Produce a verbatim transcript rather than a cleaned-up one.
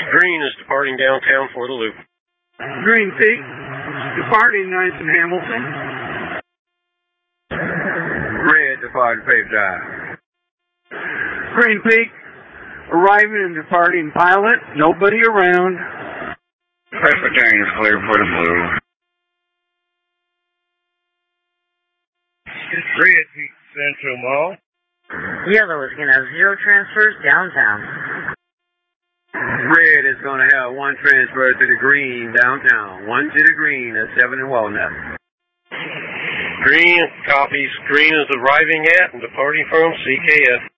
Green is departing downtown for the loop. Green Peak, departing ninth and Hamilton. Red, departing Faith Drive. Green Peak, arriving and departing Pilot, nobody around. Presbyterian is clear for the blue. Red Peak Central Mall. Yellow is going to have zero transfers downtown. Red is going to have one transfer to the green downtown. One to the green at seven and Walnut. Green copies. Green is arriving at and departing from C K S.